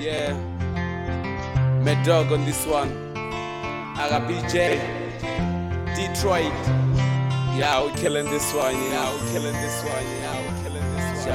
Yeah, Mad Dog on this one. I got BJ, Detroit. Yeah, we're killing this one. Yeah, we're killing this one. Yeah, we're killing this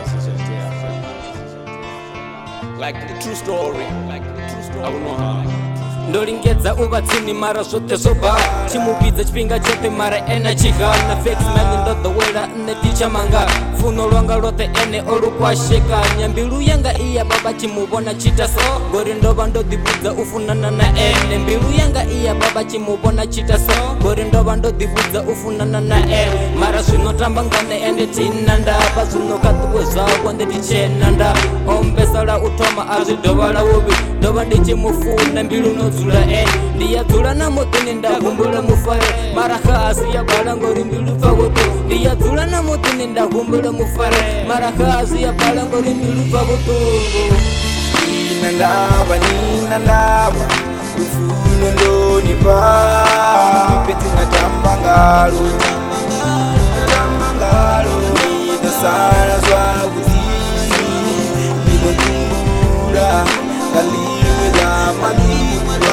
one. Like the true story. Like the true story. I don't know how. Ndolingedza uvatsini mara zvote zvoba chimubvidza chipinga chote mara ena chiga na fake man ndodhowela nne tichamanga funo lwanga lothe ene olukwasheka nyambilu yanga iya baba chimuvona chita so gori ndova ndodhibvudza ufunana na ene mbilu yanga iya baba chimuvona chita so gori ndova ndodhibvudza ufunana na ene mara zvinotamba ngane ende tina ndapa zvinokatuwe zvavo ndetichena nda ombesala utoma azvidovala uvi ndova ndichimufuna mbilu nodzula ene ndiyadzula namotini ndakumbula mufare mara khasi yabala ngori mbilu pfakuto ndiyadzula namotini ndakumbula mufare mara khasi yabala ngori mbilu pfakuto nina ndava ufuno ndonipa peti natamba ngalo nidasara zvakuti ndinotumbura ngaliwe lamanimwa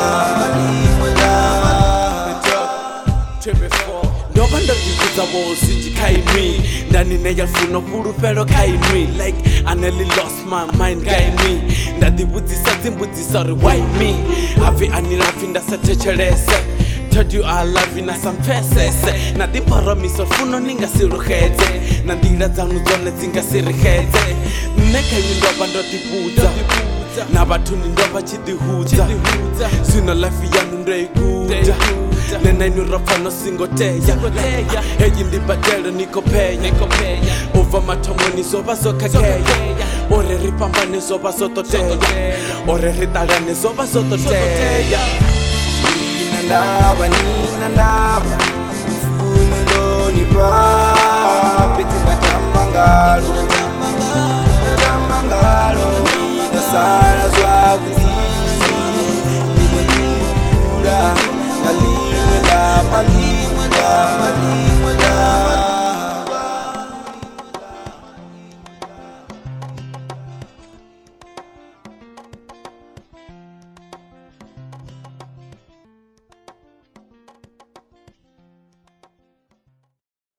Ndoba ndodhibvudza vosi ndikaimi ndanineyafuna furufelo kaimi like I nearly lost my mind kaimi ndadhibvudzisa dzimbudziso ri why me abve anirafi ndasatechelese told you I love you nasampfesese nadhiphoromiso funo ningasirukhedze nandila dzanu dzone dzingasirikhedze nekaini ndoba ndodhibvudza na vathuni ndova chidihudza zwino life yanu ndoiguda nenainurapfa nosingoteya heyi ndibadelo nikopenya ubva mathomoni zova zokakeya ore ri pambane zova zototeya ore ri talane zova zototeya nina ndava